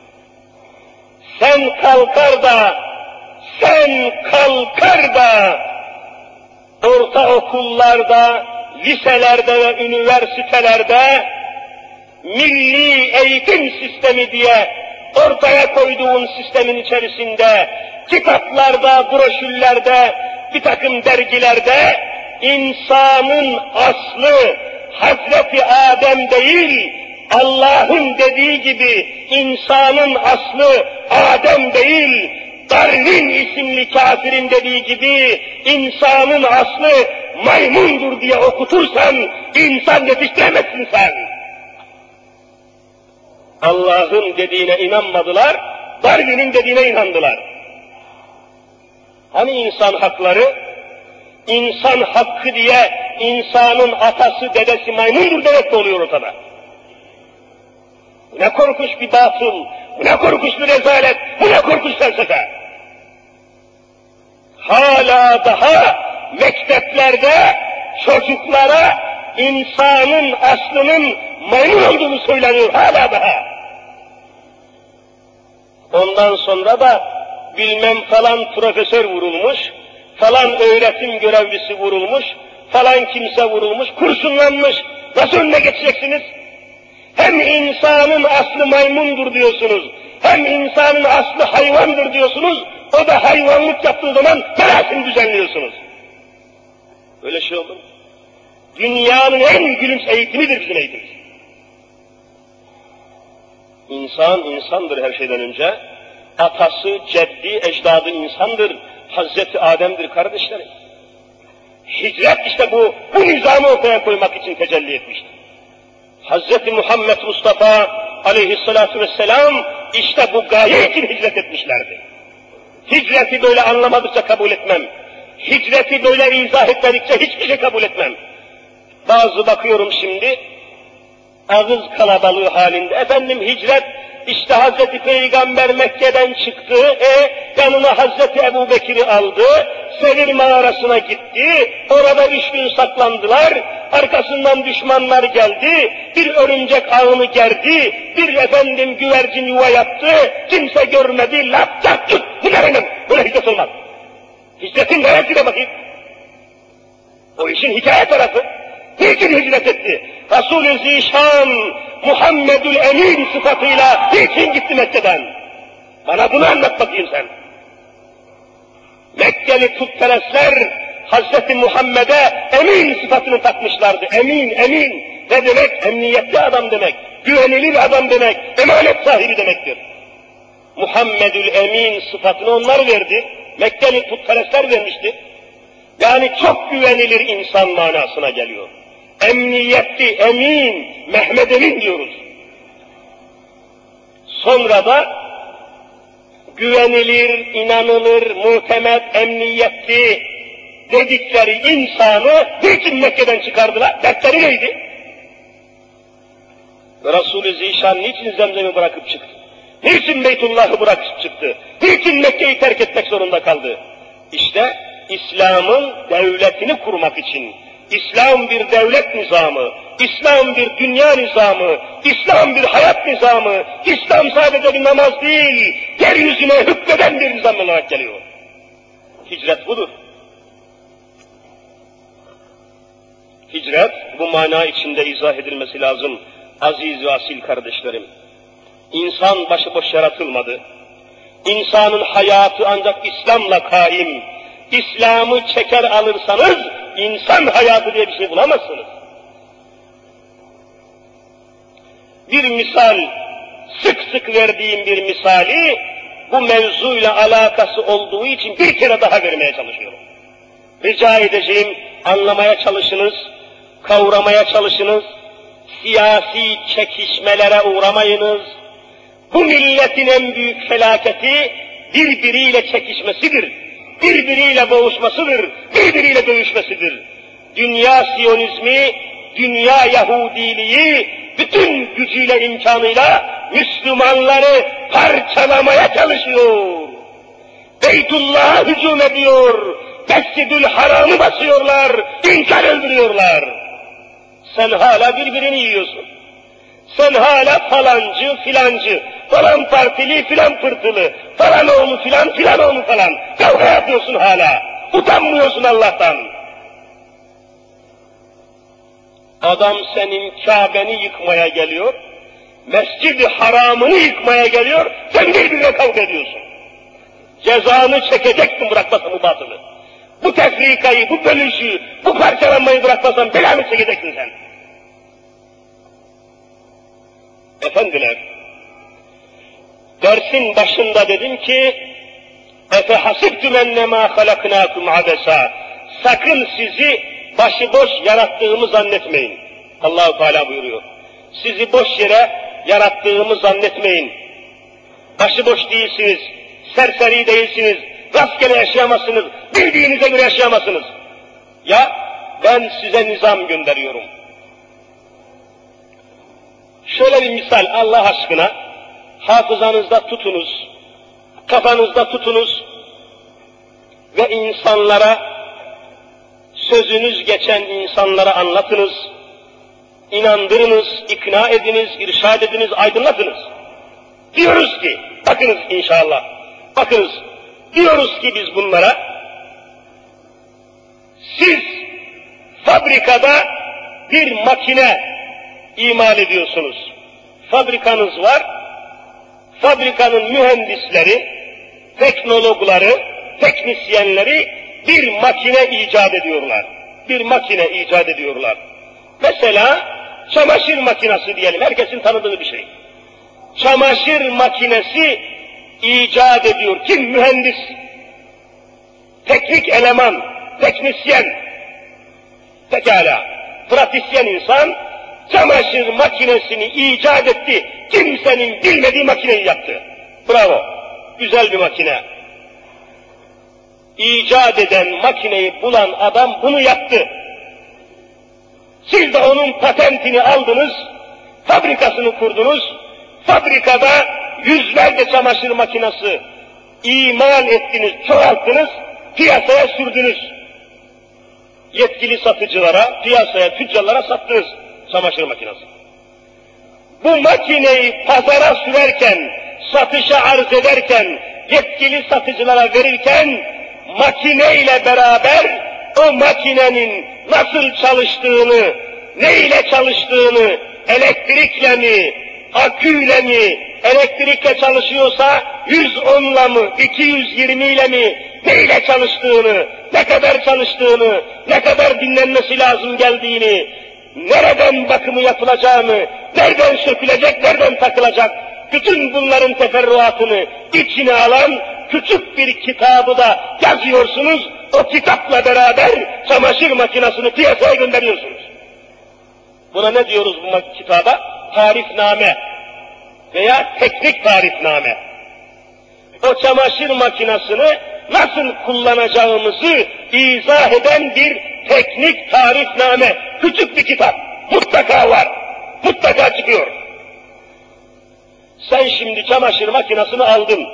Sen kalkar da, sen kalkar da, ortaokullarda, liselerde ve üniversitelerde milli eğitim sistemi diye ortaya koyduğun sistemin içerisinde, kitaplarda, broşürlerde, bir takım dergilerde insanın aslı Hazreti Adem değil, Allah'ın dediği gibi insanın aslı Adem değil, Darwin isimli kafirin dediği gibi insanın aslı maymundur diye okutursan insan yetiştiremezsin sen. Allah'ın dediğine inanmadılar, Darwin'in dediğine inandılar. Hani insan hakları? İnsan hakkı diye insanın atası, dedesi maymundur demek de oluyor ortada. Bu ne korkunç bir batıl, bu ne korkunç bir rezalet, bu ne korkunç felsefe. Hala daha mekteplerde çocuklara insanın aslının maymun olduğunu söyleniyor, hala daha. Ondan sonra da bilmem falan profesör vurulmuş, falan öğretim görevlisi vurulmuş, falan kimse vurulmuş, kurşunlanmış. Nasıl önüne geçeceksiniz? Hem insanın aslı maymundur diyorsunuz, hem insanın aslı hayvandır diyorsunuz, o da hayvanlık yaptığı zaman merasim düzenliyorsunuz. Öyle şey olur mu? Dünyanın en gülünç eğitimidir bizim eğitimimiz. İnsan, insandır her şeyden önce. Atası, ceddi, ecdadı insandır. Hazreti Adem'dir kardeşlerim. Hicret işte bu, bu nizamı ortaya koymak için tecelli etmiştir. Hazreti Muhammed Mustafa aleyhissalatu vesselam işte bu gaye için hicret etmişlerdi. Hicreti böyle anlamadıkça kabul etmem. Hicreti böyle izah etmedikçe hiçbir şey kabul etmem. Bazı bakıyorum şimdi, ağız kalabalığı halinde, efendim hicret, işte Hazreti Peygamber Mekke'den çıktı, e, yanına Hazreti Ebu Bekir'i aldı, Sevir mağarasına gitti, orada üç gün saklandılar, arkasından düşmanlar geldi, bir örümcek ağını gerdi, bir efendim güvercin yuva yaptı, kimse görmedi, laf çat tut, bunlar benim, böyle hicret olmaz. Hicretin gayesine bakayım. O işin hikaye tarafı. Niçin hicret etti? Resul-i Zişan, Muhammedül Emin sıfatıyla niçin gitti Mekke'den? Bana bunu anlat bakayım sen. Mekkeli putperestler Hazreti Muhammed'e emin sıfatını takmışlardı. Emin, emin. Ne demek? Emniyetli adam demek. Güvenilir adam demek. Emanet sahibi demektir. Muhammedül Emin sıfatını onlar verdi. Mekkeli putperestler vermişti. Yani çok güvenilir insan manasına geliyor. Emniyetli, emin, Mehmed Emin diyoruz. Sonra da güvenilir, inanılır, muhtemet, emniyetli dedikleri insanı niçin Mekke'den çıkardılar? Dertleri neydi? Resul-i Zişan niçin Zemzem'i bırakıp çıktı? Niçin Beytullah'ı bırakıp çıktı? Niçin Mekke'yi terk etmek zorunda kaldı? İşte İslam'ın devletini kurmak için. İslam bir devlet nizamı, İslam bir dünya nizamı, İslam bir hayat nizamı, İslam sadece bir namaz değil, yeryüzüne hükmeden bir nizam olarak geliyor. Hicret budur. Hicret, bu mana içinde izah edilmesi lazım. Aziz ve asil kardeşlerim, İnsan başıboş yaratılmadı. İnsanın hayatı ancak İslam'la kaim. İslam'ı çeker alırsanız, insan hayatı diye bir şey bulamazsınız. Bir misal, sık sık verdiğim bir misali, bu mevzuyla alakası olduğu için bir kere daha vermeye çalışıyorum. Rica edeceğim, anlamaya çalışınız, kavramaya çalışınız, siyasi çekişmelere uğramayınız. Bu milletin en büyük felaketi birbiriyle çekişmesidir, birbiriyle boğuşmasıdır, birbiriyle dövüşmesidir. Dünya Siyonizmi, dünya Yahudiliği bütün gücüyle, imkanıyla Müslümanları parçalamaya çalışıyor. Beytullah'a hücum ediyor, Mescid-ül Haram'ı basıyorlar, inkar öldürüyorlar. Sen hala birbirini yiyorsun. Sen hala falancı, filancı, falan partili, filan pırtılı, falan oğlu filan, filan oğlu falan. Kavga yapıyorsun hala. Utanmıyorsun Allah'tan. Adam senin Kabe'ni yıkmaya geliyor, Mescid-i Haram'ını yıkmaya geliyor, sen birbirine kavga ediyorsun. Cezanı çekeceksin bırakmasın bu batılı. Bu tefrikayı, bu bölüşü, bu parçalanmayı bırakmasan belanı çekeceksin sen. Efendiler, dersin başında dedim ki, efe hasibtum ennemâ halaknâkum abesa, sakın sizi başıboş yarattığımı zannetmeyin. Allah-u Teala buyuruyor. Sizi boş yere yarattığımı zannetmeyin. Başıboş değilsiniz, serseri değilsiniz, rastgele yaşayamazsınız, bildiğinize göre yaşayamazsınız. Ya ben size nizam gönderiyorum. Şöyle bir misal Allah aşkına, hafızanızda tutunuz, kafanızda tutunuz ve insanlara, sözünüz geçen insanlara anlatınız, inandırınız, ikna ediniz, irşad ediniz, aydınlatınız. Diyoruz ki, bakınız inşallah, bakınız, diyoruz ki biz bunlara, siz fabrikada bir makine imal ediyorsunuz. Fabrikanız var, fabrikanın mühendisleri, teknologları, teknisyenleri bir makine icat ediyorlar. Bir makine icat ediyorlar. Mesela çamaşır makinesi diyelim, herkesin tanıdığı bir şey. Çamaşır makinesi icat ediyor. Kim? Mühendis. Teknik eleman, teknisyen. Pekala, pratisyen insan, çamaşır makinesini icat etti. Kimsenin bilmediği makineyi yaptı. Bravo. Güzel bir makine. İcat eden makineyi bulan adam bunu yaptı. Siz de onun patentini aldınız, fabrikasını kurdunuz, fabrikada yüzlerce çamaşır makinesi imal ettiniz, çoğalttınız, piyasaya sürdünüz. Yetkili satıcılara, piyasaya, tüccarlara sattınız çamaşır makinesi. Bu makineyi pazara sürerken, satışa arz ederken, yetkili satıcılara verirken, makineyle beraber o makinenin nasıl çalıştığını, ne ile çalıştığını, elektrikle mi, aküyle mi, elektrikle çalışıyorsa yüz onla mı, iki yüz yirmi ile mi, ne ile çalıştığını, ne kadar çalıştığını, ne kadar dinlenmesi lazım geldiğini, nereden bakımı yapılacağını, nereden sökülecek, nereden takılacak, bütün bunların teferruatını içine alan küçük bir kitabı da yazıyorsunuz, o kitapla beraber çamaşır makinesini piyasaya gönderiyorsunuz. Buna ne diyoruz bu kitaba? Tarifname veya teknik tarifname. O çamaşır makinesini nasıl kullanacağımızı izah eden bir teknik tarifname, küçük bir kitap. Mutlaka var, mutlaka çıkıyor. Sen şimdi çamaşır makinesini aldın.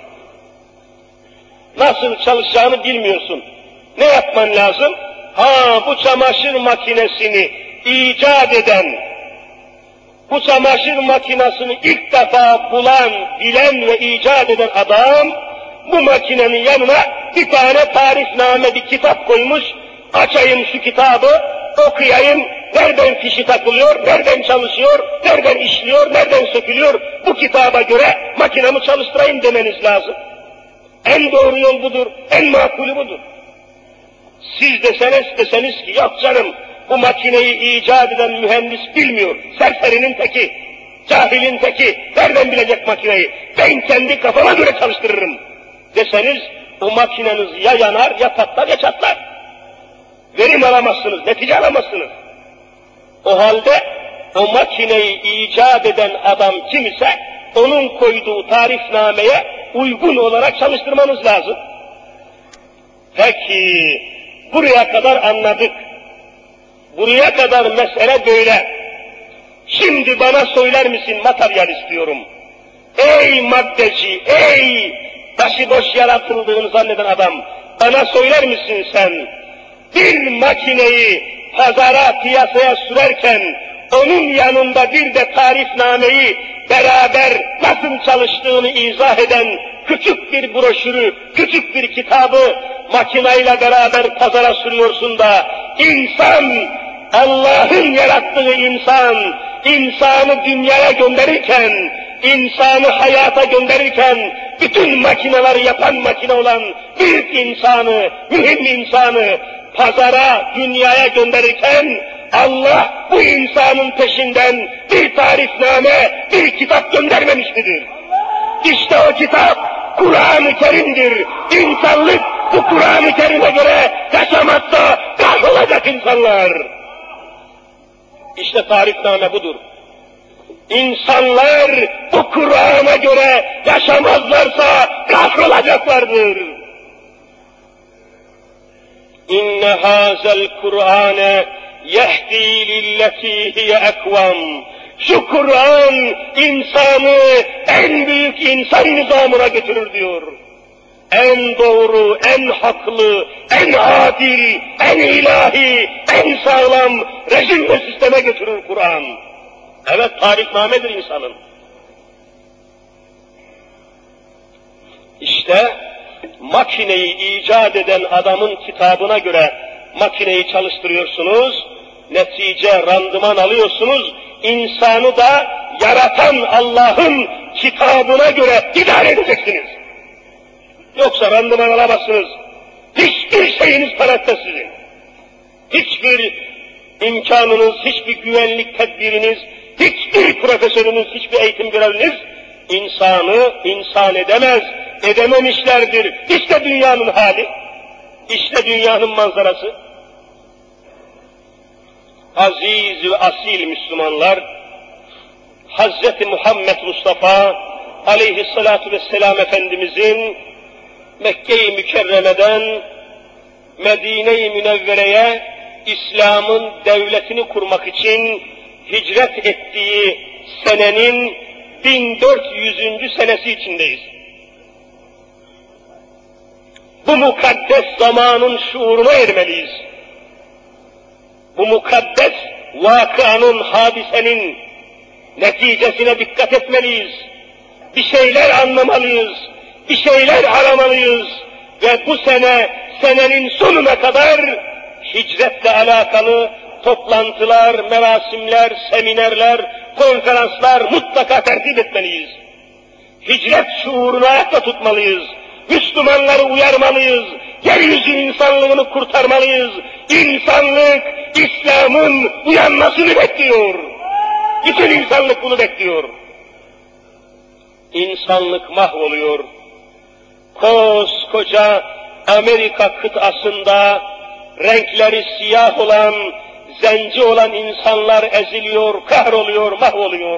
Nasıl çalışacağını bilmiyorsun. Ne yapman lazım? Ha, bu çamaşır makinesini icat eden, bu çamaşır makinesini ilk defa bulan, bilen ve icat eden adam, bu makinenin yanına bir tane tarifname, bir kitap koymuş. Açayım şu kitabı, okuyayım, nereden fişi takılıyor, nereden çalışıyor, nereden işliyor, nereden sökülüyor, bu kitaba göre makinamı çalıştırayım demeniz lazım. En doğru yol budur, en makulü budur. Siz deseniz, deseniz ki yok canım, bu makineyi icat eden mühendis bilmiyor, serserinin teki, cahilin teki, nereden bilecek makineyi, ben kendi kafama göre çalıştırırım deseniz, o makineniz ya yanar, ya patlar, ya çatlar. Verim alamazsınız, netice alamazsınız. O halde o makineyi icat eden adam kim ise, onun koyduğu tarifnameye uygun olarak çalıştırmanız lazım. Peki, buraya kadar anladık. Buraya kadar mesele böyle. Şimdi bana söyler misin materyalist diyorum. Ey maddeci, ey başıboş yaratıldığını zanneden adam, bana söyler misin sen, bir makineyi pazara, piyasaya sürerken, onun yanında bir de tarifnameyi beraber nasıl çalıştığını izah eden küçük bir broşürü, küçük bir kitabı makineyle beraber pazara sürüyorsun da, insan, Allah'ın yarattığı insan, insanı dünyaya gönderirken, insanı hayata gönderirken, bütün makineleri yapan makine olan büyük insanı, mühim insanı pazara, dünyaya gönderirken, Allah bu insanın peşinden bir tarifname, bir kitap göndermemiş midir? İşte o kitap Kur'an-ı Kerim'dir. İnsanlık bu Kur'an-ı Kerim'e göre yaşamakta kahrolacak insanlar. İşte tarifname budur. İnsanlar bu Kur'an'a göre yaşamazlarsa kahrolacaklardır. İnne hazel Kur'ane yehdi lilleti hiye ekvam. Şu Kur'an insanı en büyük insan nizamına götürür diyor. En doğru, en haklı, en adil, en ilahi, en sağlam rejim ve sisteme götürür Kur'an. Evet, tarifnamedir insanın. İşte makineyi icat eden adamın kitabına göre makineyi çalıştırıyorsunuz, netice, randıman alıyorsunuz, insanı da yaratan Allah'ın kitabına göre idare edeceksiniz. Yoksa randıman alamazsınız. Hiçbir şeyiniz parette sizin. Hiçbir imkanınız, hiçbir güvenlik tedbiriniz, hiçbir profesörünüz, hiçbir eğitim görevliniz insanı insan edemez, edememişlerdir. İşte dünyanın hali, işte dünyanın manzarası. Aziz ve asil Müslümanlar, Hazreti Muhammed Mustafa aleyhissalatu vesselam Efendimizin Mekke-i Mükerreme'den Medine-i Münevvere'ye İslam'ın devletini kurmak için hicret ettiği senenin bin dört yüzüncü senesi içindeyiz. Bu mukaddes zamanın şuuruna ermeliyiz. Bu mukaddes vakıanın, hadisenin neticesine dikkat etmeliyiz. Bir şeyler anlamalıyız, bir şeyler aramalıyız ve bu sene, senenin sonuna kadar hicretle alakalı toplantılar, merasimler, seminerler, konferanslar mutlaka tertip etmeliyiz. Hicret şuurunu ayakta tutmalıyız. Müslümanları uyarmalıyız. Yeryüzü insanlığını kurtarmalıyız. İnsanlık, İslam'ın uyanmasını bekliyor. Bütün insanlık bunu bekliyor. İnsanlık mahvoluyor. Koskoca Amerika kıtasında renkleri siyah olan, zenci olan insanlar eziliyor, kahroluyor, mahvoluyor.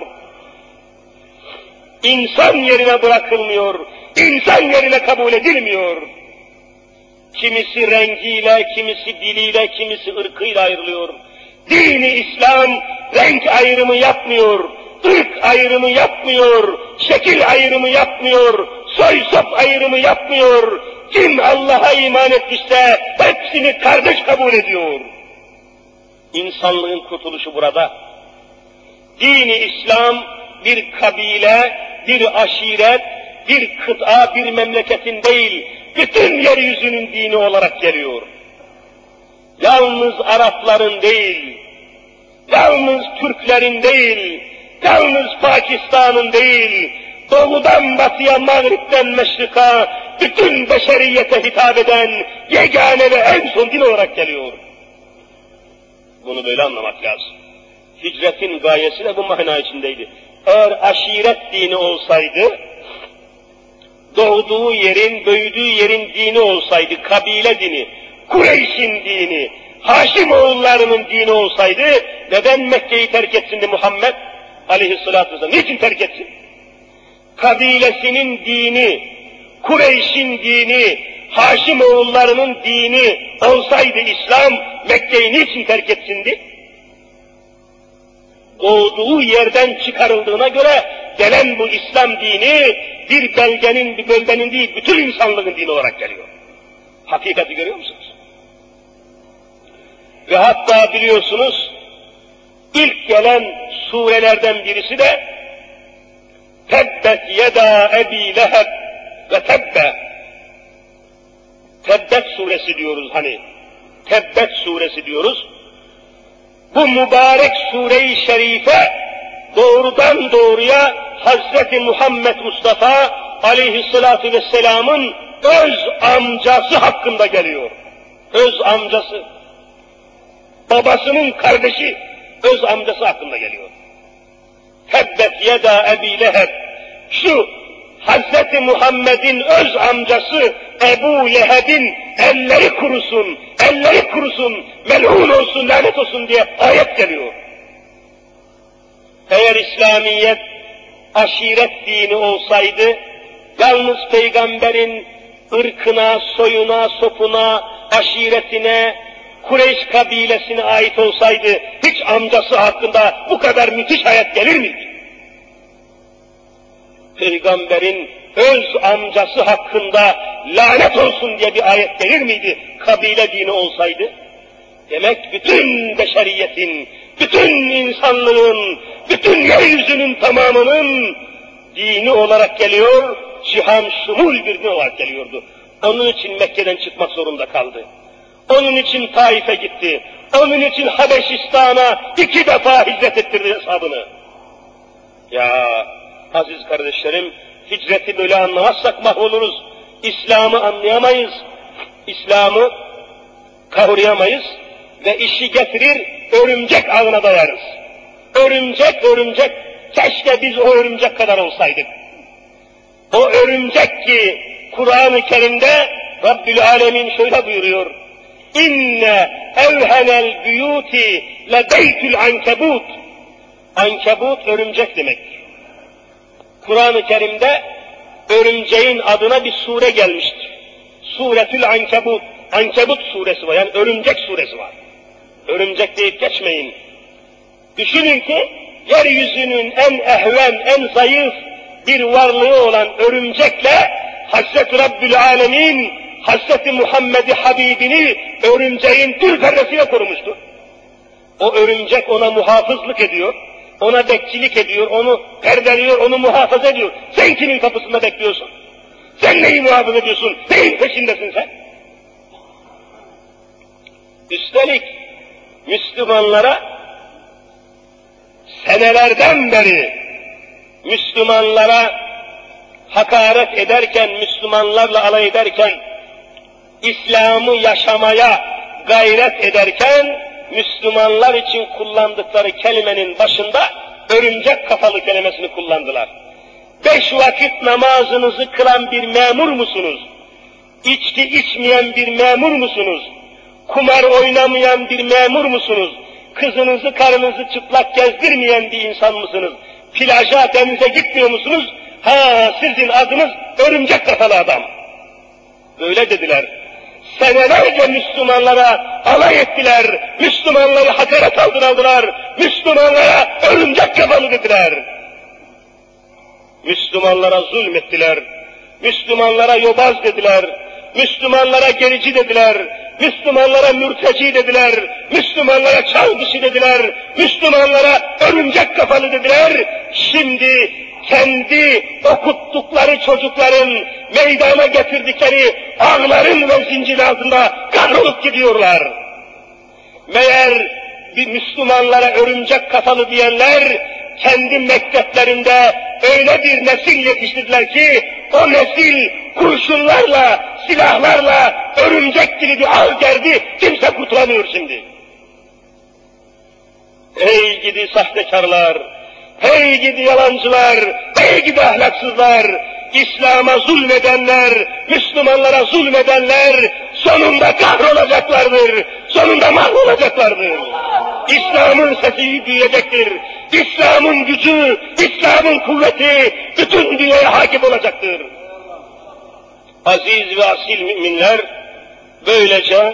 İnsan yerine bırakılmıyor, insan yerine kabul edilmiyor. Kimisi rengiyle, kimisi diliyle, kimisi ırkıyla ayrılıyor. Dini İslam renk ayrımı yapmıyor, ırk ayrımı yapmıyor, şekil ayrımı yapmıyor, soy sop ayrımı yapmıyor. Kim Allah'a iman etmişse hepsini kardeş kabul ediyor. İnsanlığın kurtuluşu burada. Dini İslam bir kabile, bir aşiret, bir kıta, bir memleketin değil, bütün yeryüzünün dini olarak geliyor. yalnız Arapların değil, yalnız Türklerin değil, yalnız Pakistan'ın değil, doğudan batıya, mağripten meşrika, bütün beşeriyete hitap eden yegane ve en son din olarak geliyor. Bunu böyle anlamak lazım. Hicretin gayesi de bu mana içindeydi. Eğer aşiret dini olsaydı, doğduğu yerin, büyüdüğü yerin dini olsaydı, kabile dini, Kureyş'in dini, Haşimoğullarının dini olsaydı, neden Mekke'yi terk etsin Muhammed aleyhissalatü vesselam? Niçin terk etsin? Kabilesinin dini, Kureyş'in dini, Haşimoğullarının dini olsaydı İslam, Mekke'yi niçin terk etsindi? Doğduğu yerden çıkarıldığına göre gelen bu İslam dini bir belgenin, bir bölgenin değil, bütün insanlığın dini olarak geliyor. Hakikati görüyor musunuz? Ve hatta biliyorsunuz, ilk gelen surelerden birisi de Tebbet yeda ebi leheb ve tebbe. Tebbet suresi diyoruz hani. Tebbet suresi diyoruz. Bu mübarek sure-i şerife doğrudan doğruya Hazreti Muhammed Mustafa aleyhissalatu vesselamın öz amcası hakkında geliyor. Öz amcası. Babasının kardeşi öz amcası hakkında geliyor. Tebbet yeda ebi leheb. Şu Hazreti Muhammed'in öz amcası Ebu Leheb'in elleri kurusun, elleri kurusun, mel'un olsun, lanet olsun diye ayet geliyor. Eğer İslamiyet aşiret dini olsaydı, yalnız peygamberin ırkına, soyuna, sopuna, aşiretine, Kureyş kabilesine ait olsaydı, hiç amcası hakkında bu kadar müthiş ayet gelir miydi? Peygamberin öz amcası hakkında lanet olsun diye bir ayet gelir miydi? Kabile dini olsaydı. Demek bütün beşeriyetin, bütün insanlığın, bütün yeryüzünün tamamının dini olarak geliyor, cihan şumul bir din olarak geliyordu. Onun için Mekke'den çıkmak zorunda kaldı. Onun için Taif'e gitti. Onun için Habeşistan'a iki defa hicret ettirdi hesabını. Ya aziz kardeşlerim, hicreti böyle anlamazsak mahvoluruz. İslam'ı anlayamayız. İslam'ı kavrayamayız ve işi getirir, örümcek ağına dayarız. Örümcek, örümcek, keşke biz o örümcek kadar olsaydık. O örümcek ki Kur'an-ı Kerim'de Rabbül Alemin şöyle buyuruyor. İnne evhenel büyuti le beytül ankebut. Ankebut örümcek demek. Kur'an-ı Kerim'de örümceğin adına bir sure gelmiştir. Suretül Ankebut, Ankebut suresi var, yani örümcek suresi var. Örümcek deyip geçmeyin. Düşünün ki, yeryüzünün en ehven, en zayıf bir varlığı olan örümcekle Hazreti Rabbül Alemin, Hazreti Muhammed'i Habibini örümceğin tül perresiyle korumuştur. O örümcek ona muhafızlık ediyor. Ona bekçilik ediyor, onu perdeliyor, onu muhafaza ediyor. Sen kimin kapısında bekliyorsun? Sen neyi muhafaza ediyorsun? Neyin peşindesin sen? Üstelik Müslümanlara senelerden beri Müslümanlara hakaret ederken, Müslümanlarla alay ederken, İslam'ı yaşamaya gayret ederken, Müslümanlar için kullandıkları kelimenin başında örümcek kafalı kelimesini kullandılar. Beş vakit namazınızı kılan bir memur musunuz? İçki içmeyen bir memur musunuz? Kumar oynamayan bir memur musunuz? Kızınızı, karınızı çıplak gezdirmeyen bir insan mısınız? Plaja, denize gitmiyor musunuz? Ha, sizin adınız örümcek kafalı adam. Böyle dediler. Senelerce Müslümanlara alay ettiler, Müslümanları hakaret altına aldılar, Müslümanlara örümcek kafalı dediler. Müslümanlara zulmettiler, Müslümanlara yobaz dediler, Müslümanlara gerici dediler, Müslümanlara mürteci dediler, Müslümanlara çağ dışı dediler, Müslümanlara örümcek kafalı dediler. Şimdi kendi okuttukları çocukların meydana getirdikleri ağların ve zincir altında kahrolup gidiyorlar. Meğer bir Müslümanlara örümcek kafalı diyenler, kendi mekteplerinde öyle bir nesil yetiştirdiler ki, o nesil kurşunlarla, silahlarla örümcek gibi bir ağ gerdi, kimse kurtulamıyor şimdi. Hey gidi sahtekarlar, hey gidi yalancılar, hey gidi ahlaksızlar, İslam'a zulmedenler, Müslümanlara zulmedenler sonunda kahrolacaklardır, sonunda mahvolacaklardır. İslam'ın sesi büyüyecektir, İslam'ın gücü, İslam'ın kuvveti bütün dünyaya hakim olacaktır. Aziz ve asil müminler, böylece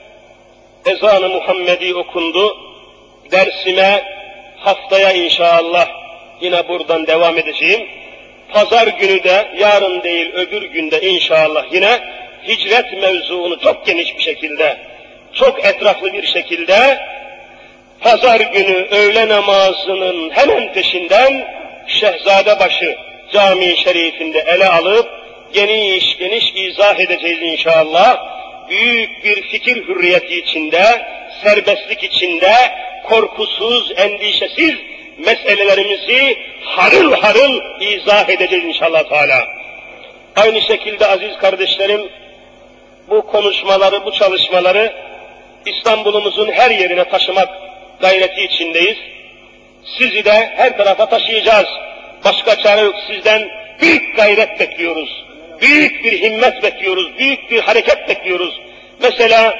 ezan-ı Muhammedi okundu. Dersime haftaya inşallah yine buradan devam edeceğim. Pazar günü de, yarın değil öbür günde inşallah yine hicret mevzuunu çok geniş bir şekilde, çok etraflı bir şekilde pazar günü öğle namazının hemen peşinden Şehzadebaşı Camii Şerifinde ele alıp geniş geniş izah edeceğiz inşallah. Büyük bir fikir hürriyeti içinde, serbestlik içinde, korkusuz, endişesiz meselelerimizi harıl harıl izah edeceğiz inşallah Teala. Aynı şekilde aziz kardeşlerim, bu konuşmaları, bu çalışmaları İstanbul'umuzun her yerine taşımak gayreti içindeyiz. Sizi de her tarafa taşıyacağız. Başka çare yok. Sizden büyük gayret bekliyoruz. Büyük bir himmet bekliyoruz. Büyük bir hareket bekliyoruz. Mesela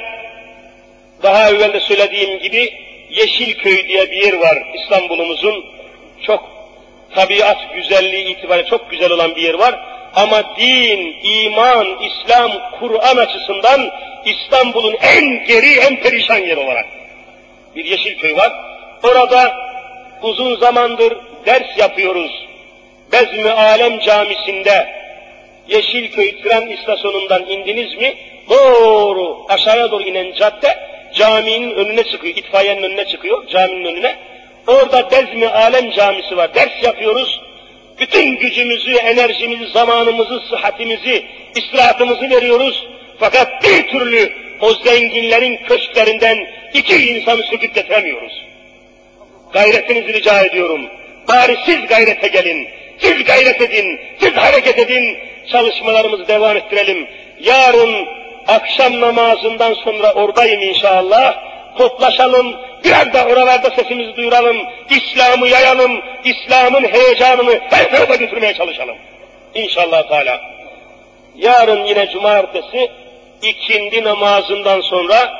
daha evvel de söylediğim gibi Yeşilköy diye bir yer var İstanbul'umuzun. Çok tabiat güzelliği itibariyle çok güzel olan bir yer var. Ama din, iman, İslam, Kur'an açısından İstanbul'un en geri, en perişan yeri olarak bir Yeşilköy var. Orada uzun zamandır ders yapıyoruz. Bezmi Alem Camisi'nde Yeşilköy tren istasyonundan indiniz mi, doğru aşağıya doğru inen cadde caminin önüne çıkıyor, itfaiyenin önüne çıkıyor, caminin önüne. Orada Bezmi Alem Camisi var, ders yapıyoruz. Bütün gücümüzü, enerjimizi, zamanımızı, sıhhatimizi, istirahatımızı veriyoruz. Fakat bir türlü o zenginlerin köşklerinden iki insanı söküp getiremiyoruz. Gayretinizi rica ediyorum. Bari siz gayrete gelin, siz gayret edin, siz hareket edin, çalışmalarımızı devam ettirelim. Yarın akşam namazından sonra oradayım inşallah. Toplaşalım, biraz da oralarda sesimizi duyuralım, İslam'ı yayalım, İslam'ın heyecanını her tarafa götürmeye çalışalım. İnşallah Teala. Yarın yine cumartesi, ikindi namazından sonra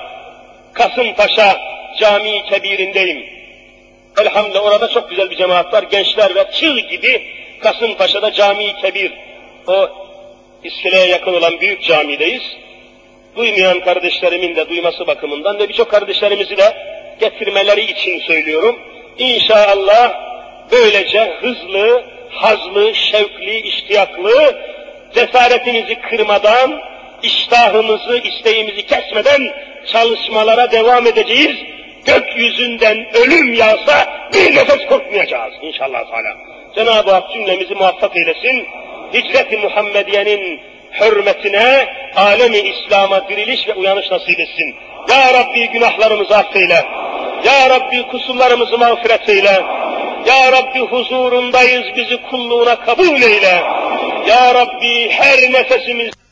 Kasımpaşa Camii Kebir'indeyim. Elhamdülillah orada çok güzel bir cemaat var, gençler ve çığ gibi Kasımpaşa'da Camii Kebir, o iskeleye yakın olan büyük camideyiz. Duymayan kardeşlerimin de duyması bakımından ve birçok kardeşlerimizi de getirmeleri için söylüyorum. İnşallah böylece hızlı, hazlı, şevkli, iştiyaklı, cesaretimizi kırmadan, iştahımızı, isteğimizi kesmeden çalışmalara devam edeceğiz. Gökyüzünden ölüm yağsa bir nefes korkmayacağız inşallah Teala. Cenab-ı Hak cümlemizi muvaffak eylesin. Hicret-i Muhammediye'nin hürmetine alemi İslam'a diriliş ve uyanış nasip etsin. Ya Rabbi günahlarımızı affeyle. Ya Rabbi kusurlarımızı mağfiret eyle. Ya Rabbi huzurundayız, bizi kulluğuna kabul eyle. Ya Rabbi her nefesimiz